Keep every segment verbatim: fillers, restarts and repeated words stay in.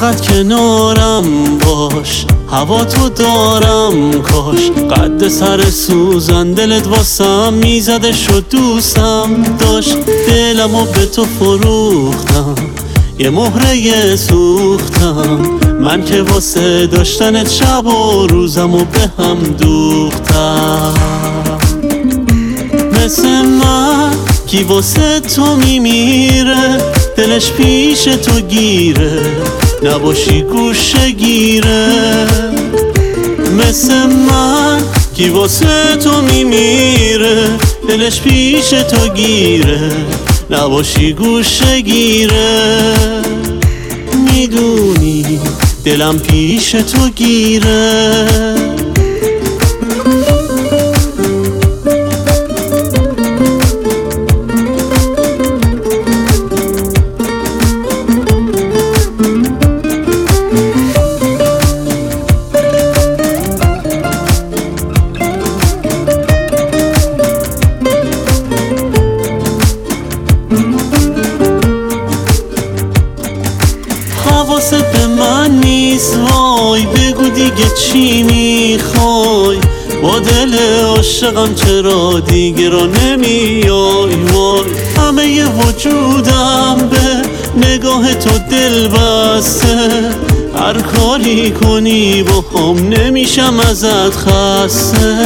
فقط کنارم باش، هوا تو دارم کاش. قد سر سوزن دلت واسم میزده شد دوستم داشت. دلمو به تو فروختم، یه مهره سوختم من که واسه داشتنت شب و روزمو به هم دوختم. مثل من کی واسه تو میمیره، دلش پیش تو گیره، نباشی گوشه گیره. مثل من کی واسه تو میمیره، دلش پیش تو گیره، نباشی گوشه گیره. میدونی دلم پیش تو گیره. حواست به من نیست وای، بگو دیگه چی میخوای. با دل عاشقم چرا دیگه را نمیای وای. همه ی وجودم به نگاه تو دل بسته، هر کاری کنی با هم نمیشم ازت خسته.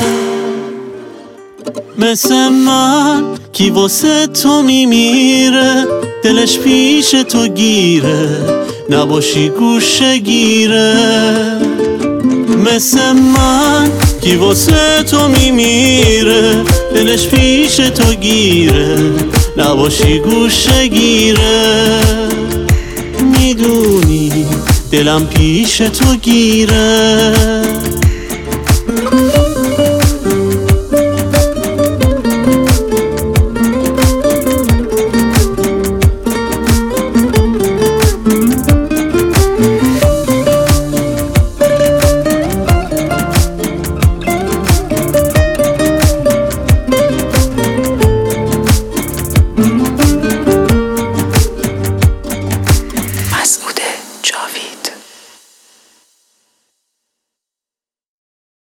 مثل من کی واسه تو میمیره، دلش پیش تو گیره، نباشی گوشه گیره. مثل من کی واسه تو میمیره، دلش پیش تو گیره، نباشی گوشه گیره. میدونی دلم پیش تو گیره.